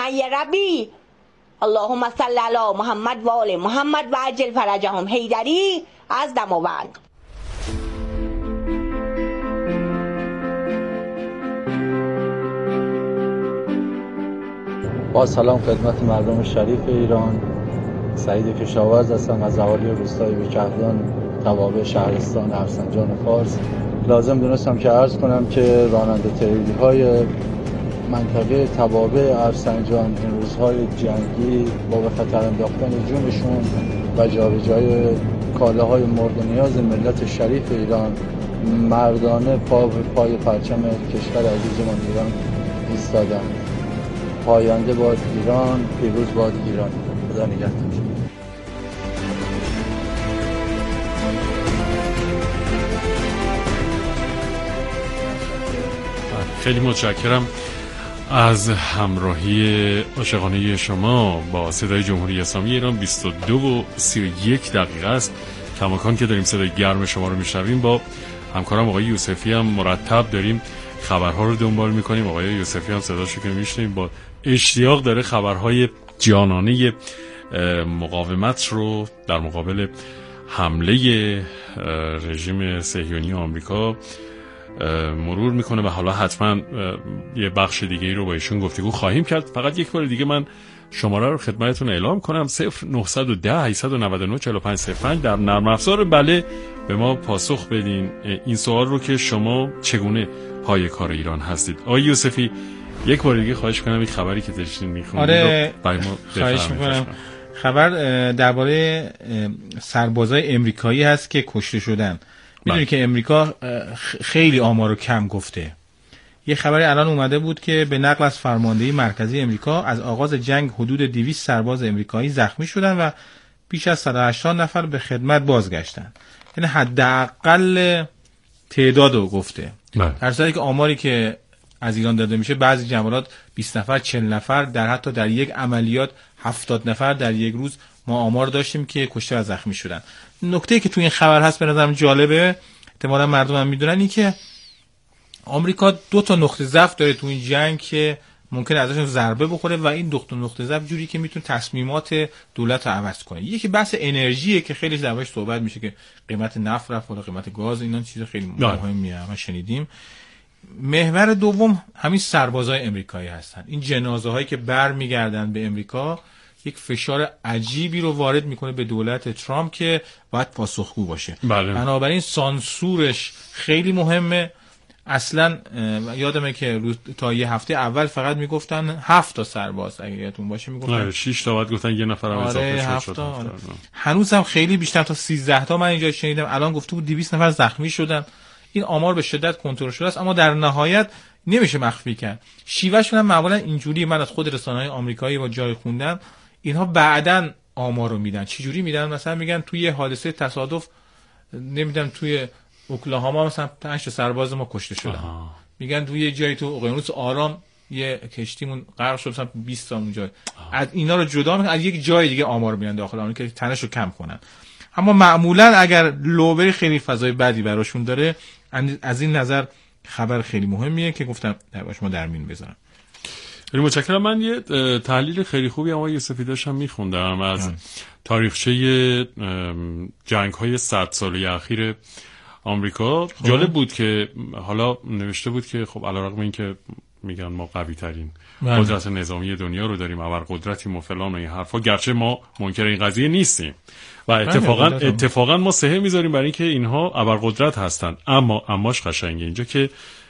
یا ربی اللهم صل علی محمد و آل محمد و عجل فرجهم. حیدری از دماوند. با سلام خدمت مردم شریف ایران. سعید کشاورز هستم از اهالی روستای بکردان توابع شهرستان ارسنجان فارس. لازم دونستم که عرض کنم که راننده تریلی‌های منطقه توابع ارسنجان این روزهای جنگی با به خطر انداختن جونشون و جابجایی کالاهای مورد نیاز ملت شریف ایران مردانه پای پرچم کشور عزیزمان ایران ایستادن. پاینده باد ایران، پیروز باد ایران. خدا نگهدار. خیلی متشکرم از همراهی عاشقانه شما با صدای جمهوری اسلامی ایران. 22:31 است کماکان که داریم صدای گرم شما رو میشنویم. با همکارم آقای یوسفی هم مرتب داریم خبرها رو دنبال میکنیم. آقای یوسفی هم صداشو که میشنویم با اشتیاق داره خبرهای جانانه مقاومت رو در مقابل حمله رژیم صهیونی آمریکا مرور میکنه و حالا حتما یه بخش دیگه ای رو با ایشون گفتگو خواهیم کرد. فقط یک بار دیگه من شماره رو خدمتتون اعلام کنم: 0910 899 4505. در نرم افزار بله به ما پاسخ بدین این سوال رو که شما چگونه پای کار ایران هستید. آقای یوسفی یک بار دیگه خواهش کنم این خبری که داشتین میخونید رو برای ما خواهش میکنم. خبر درباره سربازای امریکایی هست که کشته شدن. میدونی که امریکا خیلی آمارو کم گفته. یه خبری الان اومده بود که به نقل از فرماندهی مرکزی امریکا از آغاز جنگ حدود 200 سرباز امریکایی زخمی شدن و بیش از 180 نفر به خدمت بازگشتن. یعنی حداقل تعدادو گفته. در صورتی که آماری که از ایران داده میشه بعضی جملات 20 نفر 40 نفر حتی در یک عملیات 70 نفر در یک روز ما آمار داشتیم که کشته و زخمی شدن. نکته‌ای که توی این خبر هست به نظرم جالبه، احتمالاً مردم هم میدونن، این که آمریکا 2 نقطه ضعف داره تو این جنگ که ممکنه ازشون ضربه بخوره و این 2 نقطه ضعف جوری که میتونه تصمیمات دولت رو عوض کنه. یکی بحث انرژیه که خیلی دربارش صحبت میشه که قیمت نفت رفت بالا، قیمت گاز، اینا چیز خیلی مهمیه ما شنیدیم. محور دوم همین سربازای امریکایی هستن. این جنازه هایی که برمیگردن به امریکا یک فشار عجیبی رو وارد میکنه به دولت ترامپ که باید پاسخگو باشه. بنابراین سانسورش خیلی مهمه. اصلا یادمه که تا یه هفته اول فقط میگفتن 7 تا سرباز، اگه یادتون باشه میگفتن 6 تا، بعد گفتن یه نفر هم اضافه شد. هنوز هم خیلی بیشتر تا 13 تا من اینجا شنیدم. الان گفته بود 200 نفر زخمی شدن. این آمار به شدت کنترل شده است، اما در نهایت نمیشه مخفی کرد. شیوهشون هم معمولا اینجوری، من از خود رسانه‌های آمریکایی با جای خوندم، اینها بعداً آمار رو میدن. چه جوری میدن؟ مثلا میگن توی حادثه تصادف نمیدونم توی اوکلاهاما مثلا 5 سرباز ما کشته شدن. میگن توی یه جایی تو اقیانوس آرام یه کشتیمون غرق شد مثلا 20 تا اونجا. از اینا رو جدا میکنن، از یک جای دیگه آمار میدن داخل اون که تنشو کم کنن. اما معمولا اگر لوبری خیلی فضای بدی براشون داره، از این نظر خبر خیلی مهمیه که گفتم در شما در میون بذارم. خیلی متشکرم. من یه تحلیل خیلی خوبی آقای یوسفی داشتم میخوندم از تاریخچه جنگ‌های 100 ساله اخیر آمریکا. جالب بود که حالا نوشته بود که خب علیرغم این که میگن ما قوی ترین قدرت نظامی دنیا رو داریم، ابرقدرتیم و فلان و این حرفا، گرچه ما منکر این قضیه نیستیم و اتفاقا ما سهه میذاریم برای اینکه اینها ابرقدرت هستن. اماش قشنگه اینجا که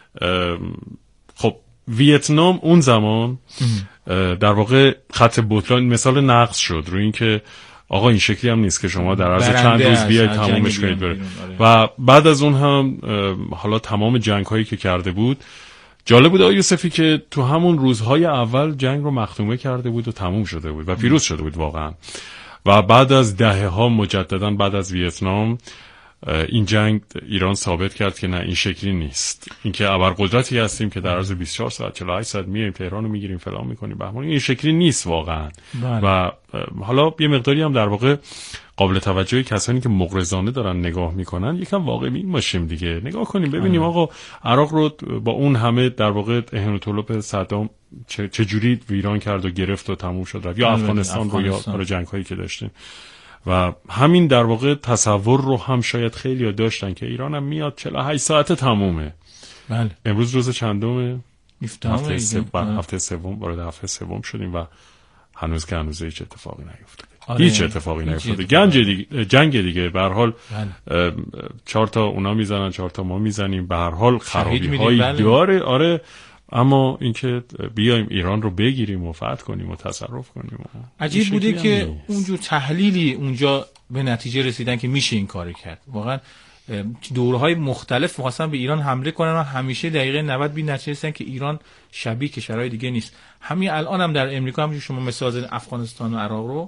خب ویتنام اون زمان در واقع خط بطلان مثال نقض شد روی اینکه آقا این شکلی هم نیست که شما در عرض چند روز بیاید تمامش کنید بره. و بعد از اون هم حالا تمام جنگ هایی که کرده بود، جالب بود آقای یوسفی که تو همون روزهای اول جنگ رو مختومه کرده بود و تموم شده بود و پیروز شده بود واقعا. و بعد از دهه‌ها مجددا بعد از ویتنام این جنگ ایران ثابت کرد که نه، این شکلی نیست. اینکه ابرقدرتی هستیم که در عرض 24 ساعت 48 ساعت میایم تهران رو میگیریم فلان میکنیم بهمان، این شکلی نیست واقعا. و حالا یه مقداری هم در واقع قابل توجه کسانی که مغرضانه دارن نگاه میکنن یکم واقعی باشیم دیگه. نگاه کنیم ببینیم آقا عراق رو با اون همه در واقع اهانت طلب صدام چه جوری ویران کرد و گرفت و تموم شد رفت، یا افغانستان رو یا جنگ هایی که داشتیم. و همین در واقع تصور رو هم شاید خیلی ها داشتن که ایران هم میاد 48 ساعته تمومه. بله. امروز روز چندمه؟ هفته سوم وارد هفته سوم شدیم و هنوز هیچ اتفاقی نیفتاده. هیچ اتفاقی نیفتاده. جنگ دیگه به هر حال 4 تا اونا میزنن 4 تا ما میزنیم، به هر حال خرابی‌هایی داره. آره، اما اینکه بیایم ایران رو بگیریم و فتح کنیم و تصرف کنیم عجیب بوده که اونجور تحلیلی اونجا به نتیجه رسیدن که میشه این کاری کرد. واقعا دورهای مختلف می‌خواستن به ایران حمله کنن و همیشه دقیقه 90 بی نتیجه رسیدن که ایران شبیه کشورهای دیگه نیست. همین الان هم در امریکا هم شما مثال زدین افغانستان و عراق رو،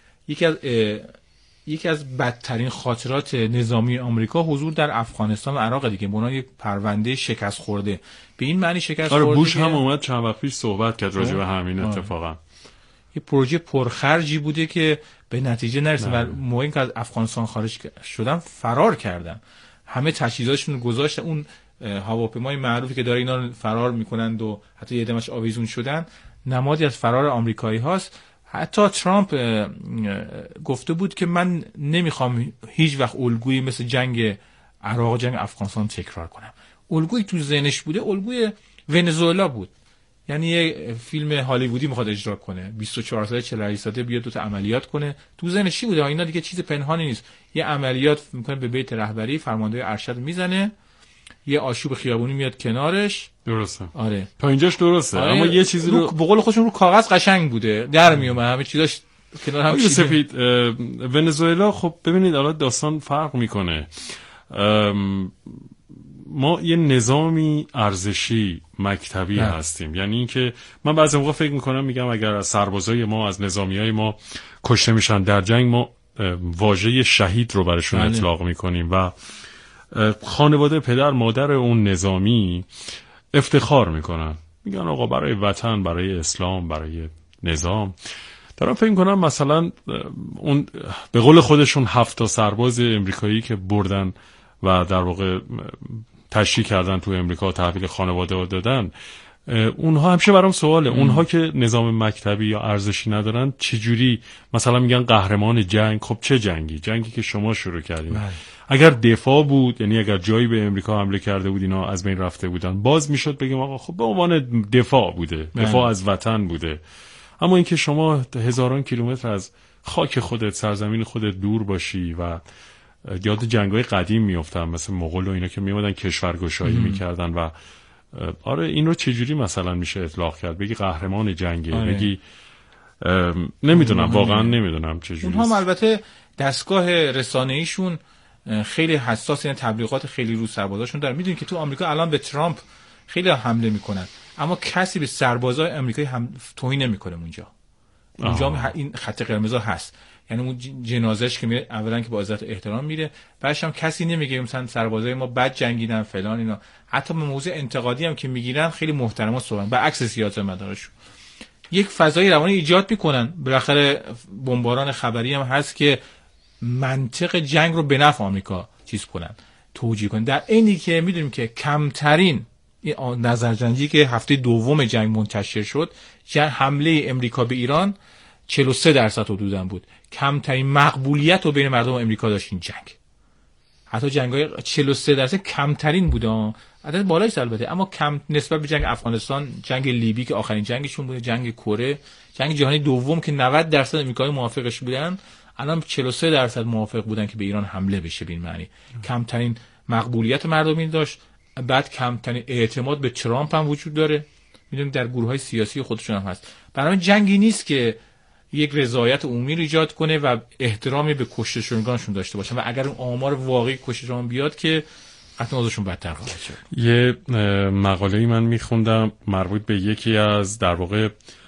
یکی از بدترین خاطرات نظامی آمریکا حضور در افغانستان و عراق دیگه. به عنوان یک پرونده شکست خورده، به این معنی شکست خورده. بوش هم اومد چند وقت پیش صحبت کرد راجع به همین اتفاقا. یه پروژه پرخرجی بوده که به نتیجه نرسید و موقعی که از افغانستان خارج شدن فرار کردن، همه تجهیزاتشون رو گذاشتن. اون هواپیمای معروفی که داره اینا فرار میکنند و حتی یه دمش آویزون شدن، نمادی از فرار آمریکایی هاست. حتی ترامپ گفته بود که من نمیخوام هیچ وقت الگویی مثل جنگ عراق و جنگ افغانستان تکرار کنم. الگویی تو ذهنش بوده الگوی ونزوئلا بود. یعنی یه فیلم هالیوودی میخواد اجرا کنه، 24 ساله 48 ساله بیاد 2 تا عملیات کنه. تو ذهنش چی بوده؟ اینا دیگه چیز پنهانی نیست. یه عملیات میکنه به بیت رهبری، فرمانده ارشد میزنه، یه آشوب خیابونی میاد کنارش. درسته. آره. تا اینجاش درسته. آره. اما یه چیزی رو به قول خودشون رو کاغذ قشنگ بوده، در میومد همه چیزاش کنار هم. سفید ونزوئلا خب ببینید الان داستان فرق میکنه. ما یه نظامی ارزشی مکتبی هستیم. یعنی اینکه من بعضی موقع فکر میکنم میگم اگر از سربازای ما، از نظامیای ما کشته میشن در جنگ، ما واژه شهید رو براشون اطلاق میکنیم و خانواده پدر مادر اون نظامی افتخار میکنن، میگن آقا برای وطن، برای اسلام، برای نظام. دارم فکر میکنم مثلا اون به قول خودشون 7 تا سرباز امریکایی که بردن و در واقع تشریح کردن تو امریکا، تحویل خانواده دادن، اونها همیشه برام سواله، اونها که نظام مکتبی یا ارزشی ندارن چجوری مثلا میگن قهرمان جنگ؟ خب چه جنگی؟ جنگی که شما شروع کردین. اگر دفاع بود، یعنی اگر جایی به امریکا حمله کرده بود اینا از بین رفته بودن، باز میشد بگیم آقا خب به عنوان دفاع بوده، دفاع از وطن بوده. اما اینکه شما هزاران کیلومتر از خاک خودت، سرزمین خودت دور باشی و یاد جنگ‌های قدیم میافتم مثل مغول و اینا که میومدن کشورگشایی میکردن و آره این رو چجوری مثلا میشه اطلاق کرد؟ بگی قهرمان جنگه، بگی نمیدونم، واقعا نمیدونم چجوری. اونها هم البته دستگاه رسانه‌ایشون خیلی حساس، این تبلیغات خیلی رو سربازاشون داره. میدونید که تو آمریکا الان به ترامپ خیلی حمله میکنن، اما کسی به سربازای آمریکایی هم توهین نمیکنه. اونجا این خط قرمز هست. یعنی اون جنازهش که میره اولا که با عزت احترام میره، بعدش هم کسی نمیگه مثلا سربازای ما بد جنگیدن فلان اینا. حتی به موضوع انتقادی هم که میگیرن خیلی محترمانه صحبت، برعکس سیاست مدارشون. یک فضای روانی ایجاد میکنن. بالاخره بمباران خبری هم هست که منطق جنگ رو به نفع آمریکا چیز کنن، توجیه کنن. در اینی که میدونیم که کمترین نظرسنجی که هفته دوم جنگ منتشر شد، حمله امریکا به ایران 43% حدوداً بود. کمترین مقبولیت رو بین مردم امریکا داشت این جنگ. حتی جنگ‌های 43% کمترین بوده. عدد بالاییه البته، اما کم نسبت به جنگ افغانستان، جنگ لیبی که آخرین جنگشون بوده، جنگ کره، جنگ جهانی دوم که 90% امریکایی موافقش بودن، الان 43% موافق بودن که به ایران حمله بشه. به این معنی کمترین مقبولیت مردمی داشت. بعد کمترین اعتماد به ترامپ هم وجود داره. میدونید در گروه‌های سیاسی خودشون هم هست. برای جنگی نیست که یک رضایت عمومی رو ایجاد کنه و احترامی به کشته شدگانشون داشته باشن، و اگر اون آمار واقعی کشته شدگان بیاد که قطعا اوضاعشون بدتر خواهد شد. یه مقاله‌ای من میخوندم مربوط به یکی از در واقع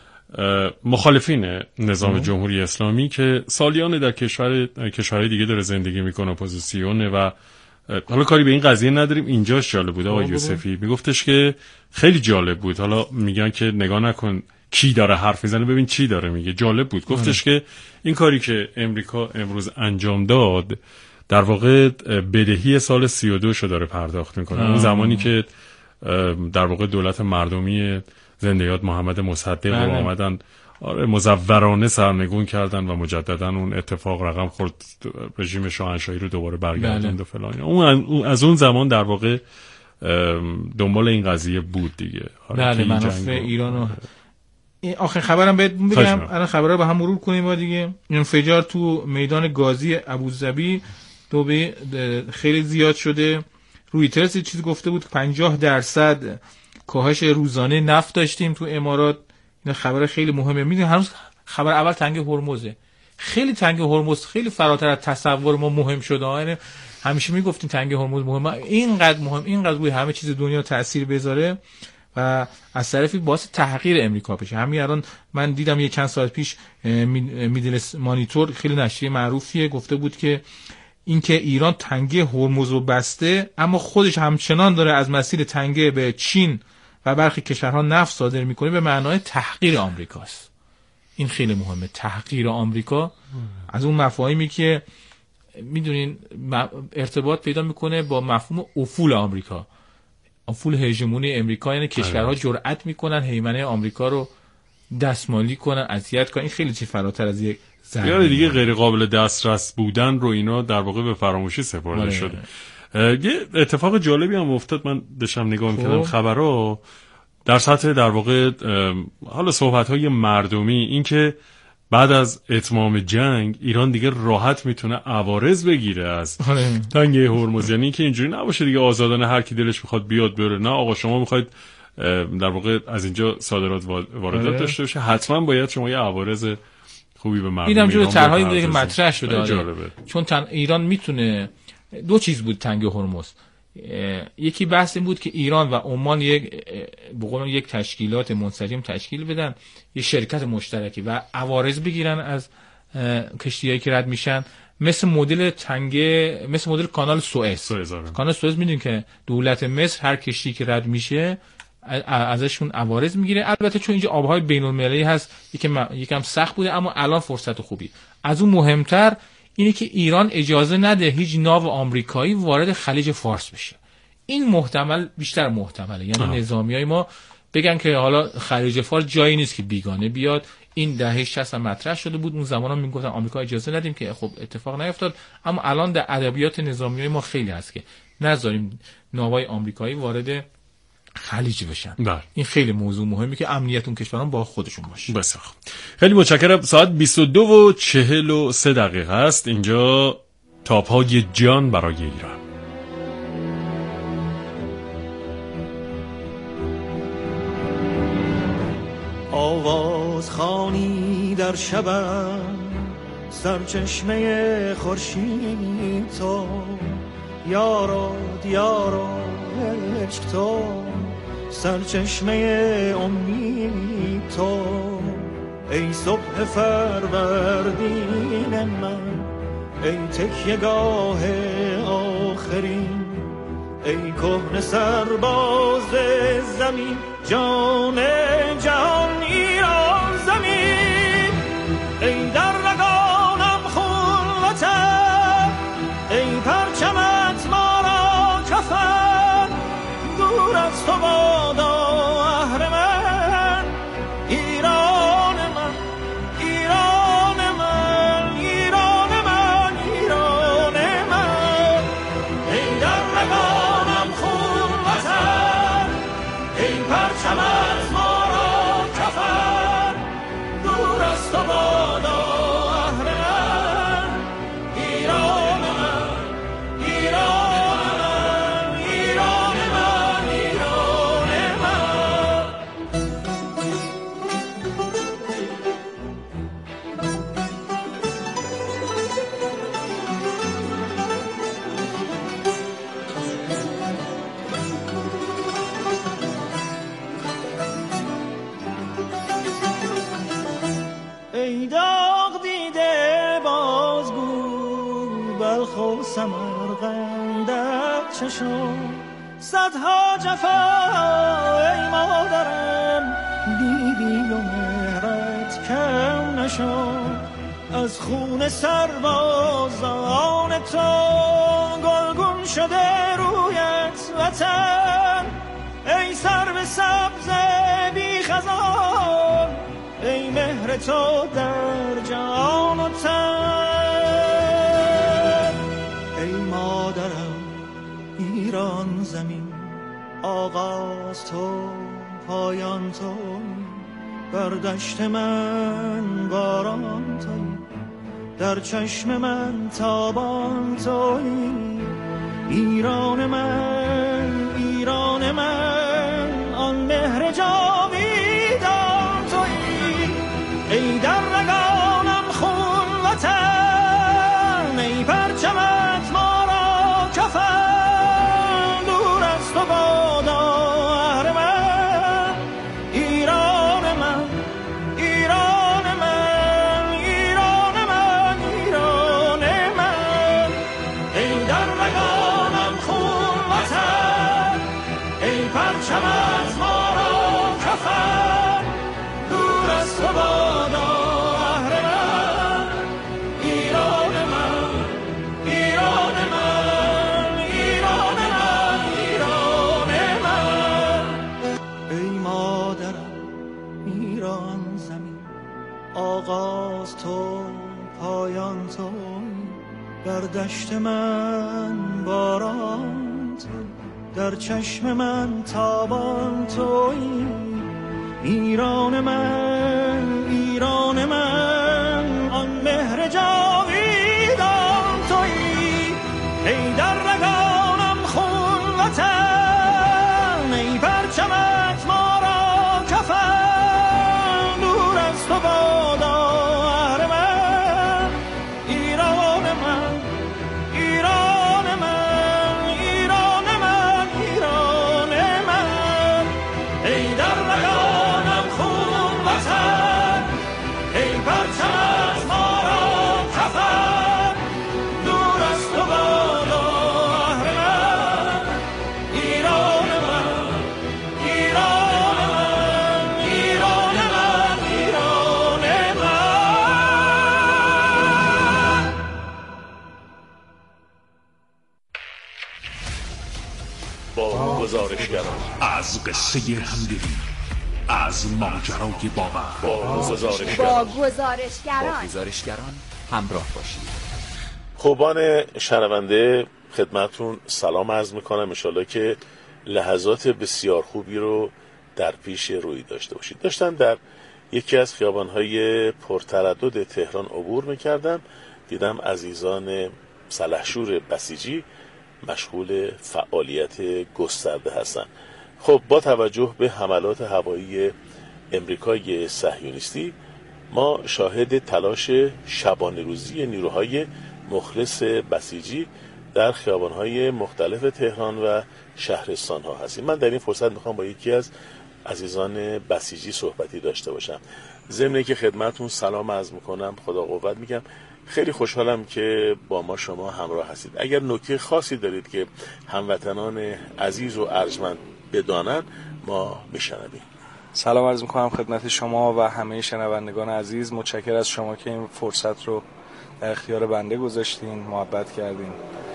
مخالفین نظام جمهوری اسلامی که سالیان در کشورهای دیگه داره زندگی میکنه، اپوزیسیونه و حالا کاری به این قضیه نداریم. اینجاش جالب بود آقای یوسفی میگفتش که خیلی جالب بود. حالا میگن که نگاه نکن کی داره حرف میزنه، ببین چی داره میگه. جالب بود. گفتش که این کاری که امریکا امروز انجام داد در واقع بدهی سال 32 شو داره پرداخت میکنه. اون زمانی که در واقع دولت مردمی زنده یاد محمد مصدق رو بله. آمدن مزورانه سرنگون کردن و مجددا اون اتفاق رقم خورد، رژیم شاهنشاهی رو دوباره برگردوند و فلان. اون از اون زمان در واقع دنبال این قضیه بود دیگه. بله، منافع ایران. آخر خبرم بهت بگم، الان خبرها با هم مرور کنیم با دیگه. انفجار تو میدان گازی ابوظبی دوبه خیلی زیاد شده. رویترز چیزی گفته بود 50% کاهش روزانه نفت داشتیم تو امارات. این خبر خیلی مهمه. میدونی هنوز خبر اول تنگ هرمزه. خیلی تنگ هرمز خیلی فراتر از تصور ما مهم شده. یعنی همیشه میگفتیم تنگ هرمز مهمه، اینقدر روی همه چیز دنیا تاثیر بذاره و از طرفی باعث تحقیر امریکا بشه. همین الان من دیدم یه چند ساعت پیش میدل مانیتور، خیلی نشریه معروفیه، گفته بود که اینکه ایران تنگه هرمز رو بسته اما خودش همچنان داره از مسیر تنگه به چین و برخی کشورها نفت صادر میکنه، به معنای تحقیر آمریکاست. این خیلی مهمه، تحقیر آمریکا از اون مفاهیمی که میدونین ارتباط پیدا میکنه با مفهوم افول آمریکا، افول هژمونی امریکا، یعنی کشورها جرأت میکنن هیمنه آمریکا رو دستمالی کنن، اذیت کنن. این خیلی چیز فراتر از یک یا دیگه غیر قابل دسترس بودن رو اینا در واقع به فراموشی سپرده شده. یه اتفاق جالبی هم افتاد، من داشتم نگاه می‌کردم خبرها در سطح در واقع حالا صحبت‌های مردمی، این که بعد از اتمام جنگ ایران دیگه راحت میتونه عوارض بگیره از تنگه هرمز. یعنی که اینجوری نباشه دیگه آزادانه هر کی دلش میخواد بیاد بره. نه آقا، شما میخواید در واقع از اینجا صادرات واردات داشته باشه، حتما باید شما یه عوارض خوبی به مردم ایران جور طرحایی بوده که مطرح شده. جالبه. چون ایران میتونه دو چیز بود تنگه هرمز. یکی بحث این بود که ایران و عمان یک تشکیلات منسجم تشکیل بدن، یه شرکت مشترکی و عوارض بگیرن از کشتیایی که رد میشن، مثل مدل کانال سوئز. کانال سوئز میدونین که دولت مصر هر کشتی که رد میشه ازشون عوارض میگیره. البته چون اینجا آبهای بین المللی هست یکم سخت بوده، اما الان فرصت خوبی. از اون مهمتر اینه که ایران اجازه نده هیچ ناو آمریکایی وارد خلیج فارس بشه. این محتمل بیشتر محتمله، یعنی نظامیای ما بگن که حالا خلیج فارس جایی نیست که بیگانه بیاد. این دهه 60 مطرح شده بود، اون زمانا میگفتن آمریکا اجازه ندیم، که خب اتفاق نیفتاد. اما الان در ادبیات نظامیای ما خیلی هست که نذاریم ناوهای آمریکایی وارد خلیج بشن. این خیلی موضوع مهمی که امنیت اون کشوران با خودشون باشه. بسیار خیلی متشکرم. ساعت 22:43 است. اینجا تاپ‌های جان برای ایران. آواز خوانی در شبم، سرچشمه خورشید تو، یارو دیارو عشق تو، سرچشمه امید تو، ای صبح فروردین من، ای تکیه‌گاه آخرین، ای کهنه سرباز زمین، جان جهان ایران زمین، ای در رگانم خون وطن، ای پرچمت ما را کفن، دور از تو بادا اهرمن، ایران من، ایران من، ایران من، ایران من، ای در رگانم خون وطن، ای پرچمت ما را کفن، دور از تو بادا اهرمن، ایران من، ایران من، ایران من، ایران من. ای داغ دیده بازگو، بلخ و سمرقندت چشم، صدها جفا ای مادرم، دیدی و مهرت کم نشد، از خون سربازان تو گلگون شده رویت وطن، ای سرو سبز بی خزان، ای مهر تو در جان و تن. ای مادرم ایران زمین، آغاز تو پایان تو، بر دشت من باران تویی، در چشم من تابان تویی. ایران من، ایران من، آن مهر جاویدان تویی. ای در رگانم خون وطن، ای پرچمت ما را کفن، دور از تو بادا اهر من. ایران من، ایران من، ایران من، ایران من. ای در رگانم خون وطن، ای پرچمت ما را کفن، دور از تو بادا اهر من. ایران من، ایران من، ایران من، ایران من. ای مادرم ایران زمین، آغاز تو پایان تو، در دشت من باران تو، در چشم من تابان تویی. ایران من، ایران من، آن مهر جاویدان تویی. ای در رگانم خون وطن، ای پرچمت ما را کفن، دور از تو بادا اهر من. ایران من، ایران من، ایران من، ایران من. ای در رگانم خون وطن، ای پرچمت ما را کفن، دور از تو بادا اهر من. ایران من، ایران من، ایران من، ایران من. با گزارشگران، از قصه همدلی، از ماجرای باور، با گزارشگران گزارشگران همراه باشید. خوبان شنونده، خدمتون سلام عرض میکنم. انشالله که لحظات بسیار خوبی رو در پیش روی داشته باشید. داشتم در یکی از خیابانهای پرتردد تهران عبور میکردم، دیدم عزیزان سلحشور بسیجی مشغول فعالیت گسترده هستند. خب با توجه به حملات هوایی امریکای صهیونیستی، ما شاهد تلاش شبانه روزی نیروهای مخلص بسیجی در خیابانهای مختلف تهران و شهرستانها هستیم. من در این فرصت میخوام با یکی از عزیزان بسیجی صحبتی داشته باشم. ضمن که خدمتون سلام عرض میکنم، خدا قوت میگم. خیلی خوشحالم که با ما شما همراه هستید. اگر نکته خاصی دارید که هموطنان عزیز و ارجمند بدانن، ما میشنویم. سلام عرض میکنم خدمت شما و همه شنوندگان عزیز. متشکرم از شما که این فرصت رو در اختیار بنده گذاشتین، محبت کردین.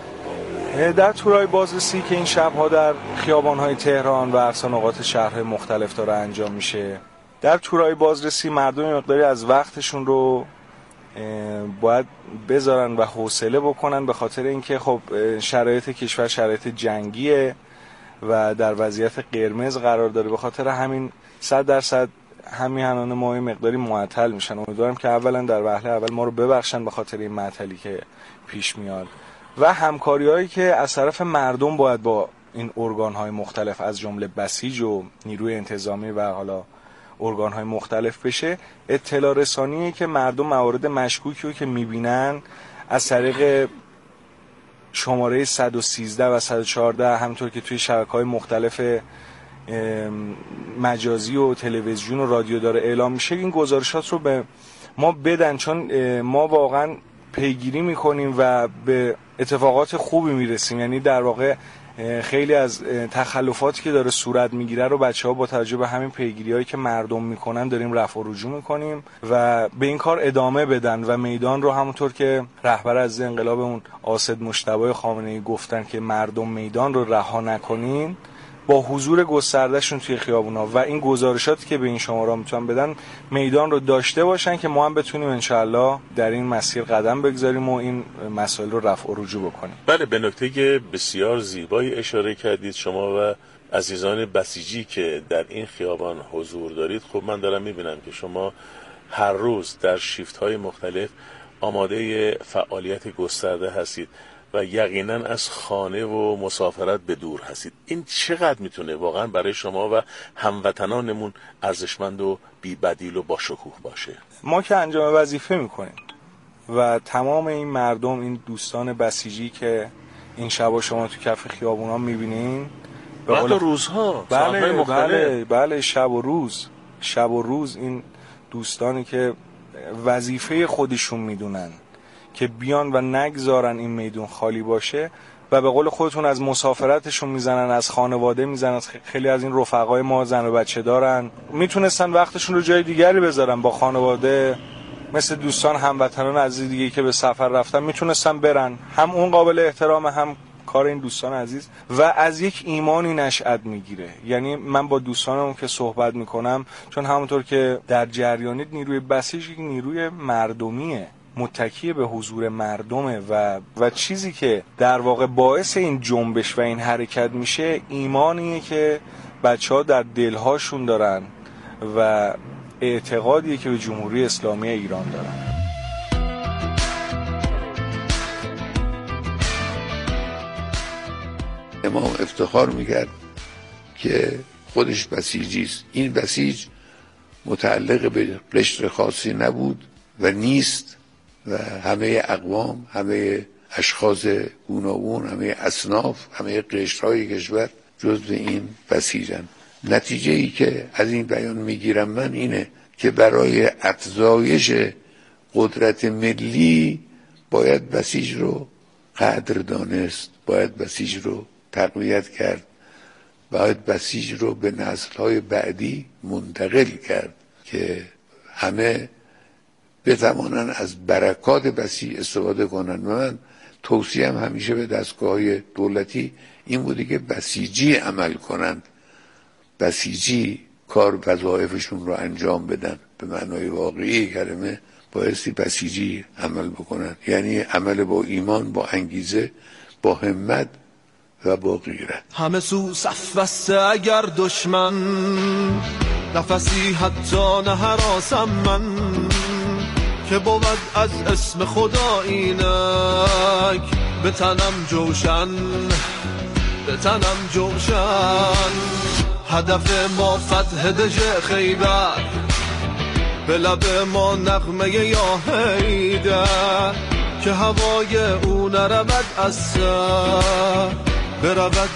در تورهای بازرسی که این شبها در خیابان‌های تهران و اقصا نقاط شهرهای مختلف داره انجام میشه، در تورهای بازرسی مردم مقداری از وقتشون رو باید بذارن و حوصله بکنن، به خاطر اینکه خب شرایط کشور شرایط جنگیه و در وضعیت قرمز قرار داره. به خاطر همین 100% همیهنان ما یه مقداری معطل میشن. امیدوارم که اولا در وهله اول ما رو ببخشن به خاطر این معطلی که پیش میاد و همکاری‌هایی که از طرف مردم باید با این ارگان‌های مختلف از جمله بسیج و نیروی انتظامی و حالا ارگان‌های مختلف بشه. اطلاع رسانیه که مردم موارد مشکوکی رو که می‌بینن از طریق شماره 113 و 114 همونطور که توی شبکه‌های مختلف مجازی و تلویزیون و رادیو داره اعلام میشه، این گزارشات رو به ما بدن، چون ما واقعا پیگیری میکنیم و به اتفاقات خوبی میرسیم. یعنی در واقع خیلی از تخلفاتی که داره صورت میگیره رو بچه‌ها با توجه به همین پیگیری‌هایی که مردم میکنن داریم رفع و رجوع میکنیم و به این کار ادامه بدن و میدان رو همونطور که رهبر از انقلاب اون آسد مجتبی خامنه‌ای گفتن که مردم میدان رو رها نکنین، با حضور گستردهشون توی خیابونا و این گزارشاتی که به این شمارا میتونن بدن میدان رو داشته باشن که ما هم بتونیم انشاءالله در این مسیر قدم بگذاریم و این مسائل رو رفع و رجوع بکنیم. بله، به نکته بسیار زیبایی اشاره کردید شما و عزیزان بسیجی که در این خیابان حضور دارید. خب من دارم میبینم که شما هر روز در شیفت‌های مختلف آماده فعالیت گسترده هستید و یقینا از خانه و مسافرت به دور هستید. این چقدر میتونه واقعا برای شما و هموطنانمون ارزشمند و بی بدیل و با شکوه باشه؟ ما که انجام وظیفه میکنیم و تمام این مردم، این دوستان بسیجی که این شبا شما تو کف خیابونا میبینین، بعد روزها ساعت‌های مختلف، بله شب و روز این دوستانی که وظیفه خودشون میدونن که بیان و نگذارن این میدون خالی باشه و به قول خودتون از مسافرتشون میزنن، از خانواده میزنن. خیلی از این رفقای ما زن و بچه دارن، میتونستن وقتشون رو جای دیگری بذارن با خانواده، مثل دوستان هموطنان عزیز دیگه که به سفر رفتن میتونستن برن. هم اون قابل احترام، هم کار این دوستان عزیز و از یک ایمانی نشأت میگیره. یعنی من با دوستانم که صحبت میکنم، چون همونطور که در جریانید، نیروی بسیج یک نیروی مردمیه، متکی به حضور مردمه و چیزی که در واقع باعث این جنبش و این حرکت میشه ایمانیه که بچه‌ها در دلهاشون دارن و اعتقادیه که به جمهوری اسلامی ایران دارن. امام افتخار میکرد که خودش بسیجیست. این بسیج متعلق به قشر خاصی نبود و نیست و همه اقوام، همه اشخاص گوناگون، همه اصناف، همه قشرهای کشور جزو این بسیجن. نتیجه ای که از این بیان میگیرم من اینه که برای افزایش قدرت ملی باید بسیج رو قدر دانست، باید بسیج رو تقویت کرد، باید بسیج رو به نسل‌های بعدی منتقل کرد که همه بتوانن از برکات بسیج استفاده کنن. من توصیهم همیشه به دستگاه‌های دولتی این بوده که بسیجی عمل کنند، بسیجی کار وظایفشون رو انجام بدن، به معنای واقعی کلمه بایستی بسیجی عمل بکنن، یعنی عمل با ایمان، با انگیزه، با همت و با غیرت. همه سو صف بسته اگر دشمن نفسی حتی نه هراسم من، که بود از اسم خدا اینک بتنم جوشن هدف ما فتح دژ خیبر، به لب ما نغمه یا حیدر، که هوای او نرود از سر، برود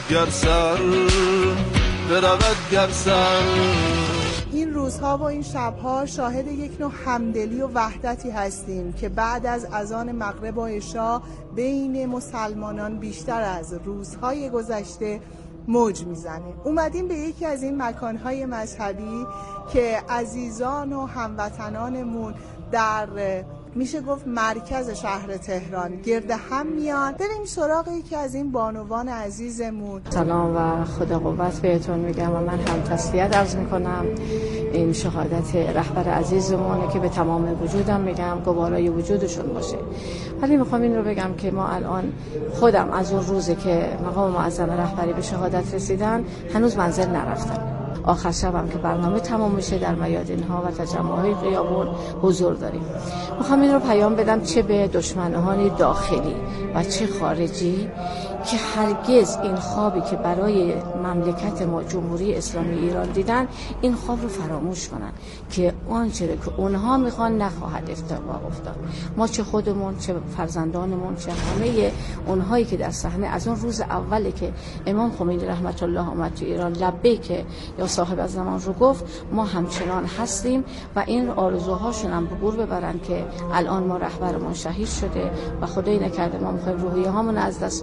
گر سر. این روزها و این شبها شاهد یک نوع همدلی و وحدتی هستیم که بعد از اذان مغرب و عشا بین مسلمانان بیشتر از روزهای گذشته موج میزنه. اومدیم به یکی از این مکانهای مذهبی که عزیزان و هموطنانمون در میشه گفت مرکز شهر تهران گرد هم میان. بریم سراغ یکی از این بانوان عزیزمون. سلام و خدا قوت بهتون میگم و من هم تسلیت عرض میکنم. این شهادت رهبر عزیزمونه که به تمام وجودم میگم گوارای وجودشون باشه. ولی میخوام این رو بگم که ما الان خودم از اون روزی که مقام معظم رهبری به شهادت رسیدن هنوز منزل نرفتم. آخر شبم که برنامه تمام میشه در میادین ها و تجمع‌های خیابون حضور داریم. میخوام این رو پیام بدم چه به دشمنان داخلی و چه خارجی که هرگز این خوابی که برای مملکت ما جمهوری اسلامی ایران دیدن این خواب رو فراموش کنن که آنچه که اونها میخوان نخواهد اتفاق افتاد. ما چه خودمون، چه فرزندانمون، چه همه اونهایی که در صحنه از اون روز اولی که امام خمینی رحمت الله آمد تو ایران لبیک یا صاحب الزمان رو گفت، ما همچنان هستیم و این آرزوهاشون هم به گور ببرن که الان ما رهبرمون شهید شده و خدای نکرده ما میخوایم روحیه هامون از دست بدیم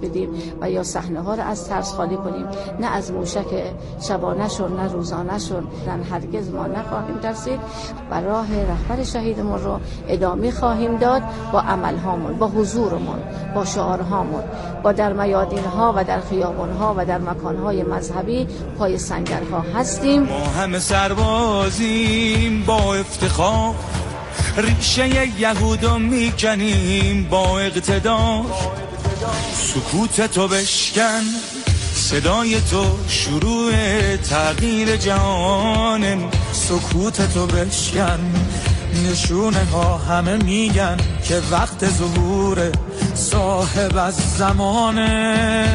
و یا صحنه ها رو از ترس خالی کنیم، نه از موشک شبانه‌شون نه روزانه‌شون. هرگز ما نخواهیم ترسید و راه رهبر شهیدمون رو ادامه خواهیم داد با عملهامون، با حضورمون، با شعارهامون، با در میادین‌ها و در خیابان‌ها و در مکان‌های مذهبی پای سنگرها هستیم. ما همه سربازیم با افتخار، ریشه یهودو میکنیم با اقتدار. سکوت تو بشکن، صدای تو شروع تغییر جهانه. سکوت تو بشکن، نشونه ها همه میگن که وقت ظهور صاحب از زمانه.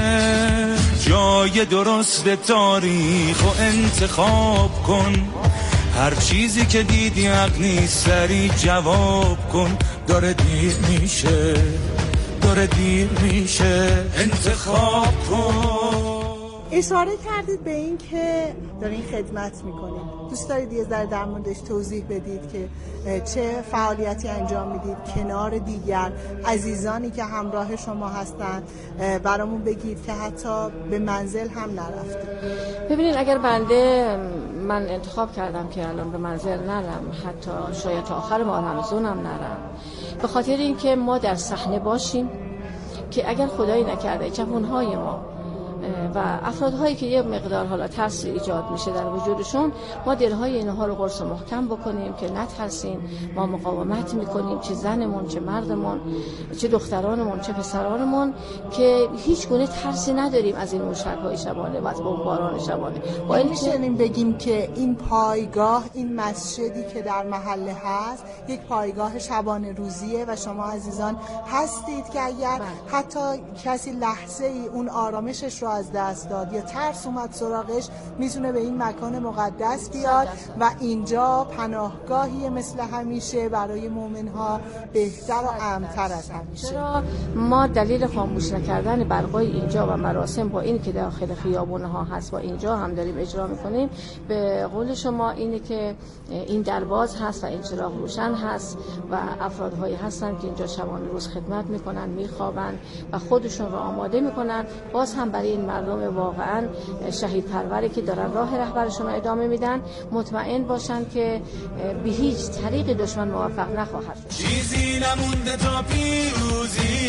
جای درست تاریخ و انتخاب کن، هر چیزی که دیدی حق نیست سریع جواب کن. داره دیر میشه، داره دیر میشه، انتخاب کن. اشاره کردید به این که دارین خدمت میکنید. دوست دارید یه ذره در موردش توضیح بدید که چه فعالیتی انجام میدید کنار دیگر عزیزانی که همراه شما هستند؟ برامون بگید که حتی به منزل هم نرفتید. ببینید اگر من انتخاب کردم که الان به منزل نرم، حتی شاید تا آخر ماه رمضانم نرم، به خاطر اینکه ما در صحنه باشیم که اگر خدایی نکرده جوانهای ما و افرادهایی که یه مقدار حالا ترس ایجاد میشه در وجودشون، ما دلهای اینها رو قرص محکم بکنیم که نترسین، ما مقاومت میکنیم، چه زنمون چه مردمون، چه دخترانمون چه پسرانمون، که هیچ گونه ترسی نداریم از این موشک‌های شبانه و از بمباران شبانه. با این میشنیم بگیم که این پایگاه، این مسجدی که در محله هست یک پایگاه شبانه روزیه و شما عزیزان هستید که اگر حتی کسی لحظه ای اون آرامشش رو از دست داد یا ترس اومد سراغش، میتونه به این مکان مقدس بیاد و اینجا پناهگاهی مثل همیشه برای مؤمنها بهتر و امن‌تر از همیشه. ما دلیل خاموش نکردن برقای اینجا و مراسم با این که داخل خیابون‌ها هست و اینجا هم داریم اجرا میکنیم، به قول شما اینه که این درباز هست و این چراغ روشن هست و افرادهایی هستن که اینجا شبانه روز خدمت میکنن، میخوابن و خودشون رو آماده میکنن باز هم برای این مردم واقعا شهید پروری که دارن راه رهبرشون رو ادامه میدن، مطمئن باشن که به هیچ طریق دشمن موفق نخواهد شد. چیزی نمونده تا پیروزی،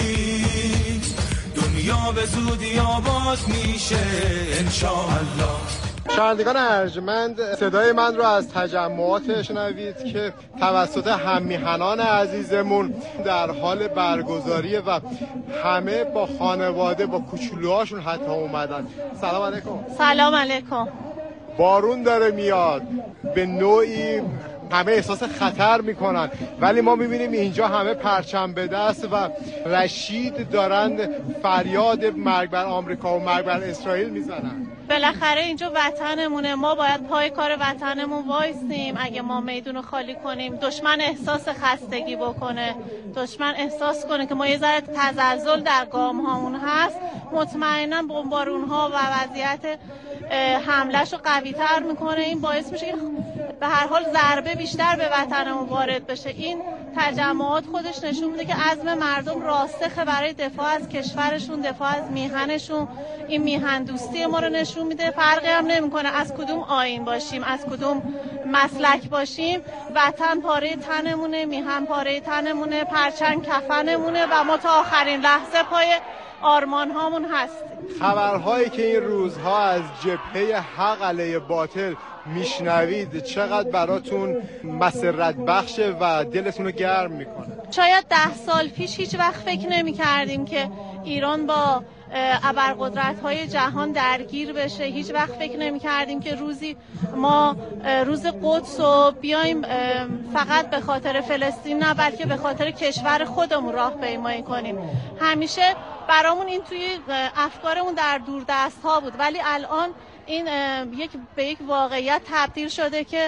دنیا به زودی آباد میشه انشاءالله. شنوندگان ارجمند، صدای من رو از تجمعات شنوید که توسط هممیهنان عزیزمون در حال برگزاریه و همه با خانواده با کوچولوهاشون حتی اومدن. سلام علیکم. سلام علیکم. بارون داره میاد، به نوعی همه احساس خطر میکنن، ولی ما میبینیم اینجا همه پرچم به دست و رشید دارن فریاد مرگ بر آمریکا و مرگ بر اسرائیل میزنن. بالاخره اینجا وطنمونه، ما باید پای کار وطنمون وایسیم. اگه ما میدون رو خالی کنیم، دشمن احساس خستگی بکنه، دشمن احساس کنه که ما یه ذره تزلزل در گام هامون هست، مطمئنا بمبارون ها و وضعیت حملهش رو قوی تر میکنه. این باعث میشه که به هر حال ضربه بیشتر به وطنمون وارد بشه. این تجمعات خودش نشون میده که عزم مردم راسخه برای دفاع از کشورشون، دفاع از میهنشون. این میهن دوستی ما رو نشون میده. فرقی هم نمیکنه از کدوم آیین باشیم، از کدوم مسلک باشیم، وطن پاره تنمونه، میهن پاره تنمونه، پرچم کفنمونه و ما تا آخرین لحظه پای آرمان هامون هستیم. خبرهایی که این روزها از جبهه حق علیه باطل میشنوید چقدر براتون مسرت بخشه و دلتون رو گرم میکنه؟ شاید 10 سال پیش هیچ وقت فکر نمی کردیم که ایران با ابرقدرت‌های جهان درگیر بشه. هیچ وقت فکر نمی کردیم که روزی ما روز قدس رو بیایم فقط به خاطر فلسطین نه، بلکه به خاطر کشور خودمون راه پیمایی کنیم. همیشه برامون این توی افکارمون در دوردست‌ها بود، ولی الان این به یک واقعیت تبدیل شده که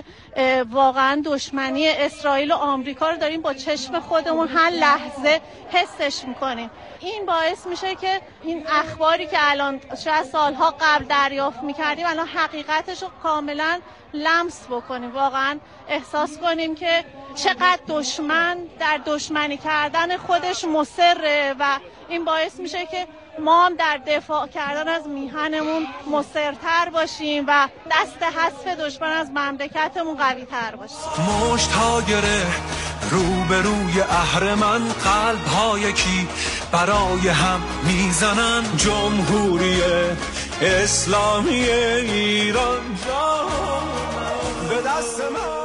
واقعا دشمنی اسرائیل و آمریکا رو داریم با چشم خودمون هر لحظه حسش میکنیم. این باعث میشه که این اخباری که الان شاید سالها قبل دریافت میکردیم الان حقیقتش رو کاملا لمس بکنیم، واقعا احساس کنیم که چقدر دشمن در دشمنی کردن خودش مصره و این باعث میشه که ما هم در دفاع کردن از میهنمون مصرتر باشیم و دست حذف دشمن از مملکتمون قوی تر باشیم. مشت ها گره روبروی اهرمن، قلب ها یکی برای هم میزنن. جمهوری اسلامی ایران جان به دست من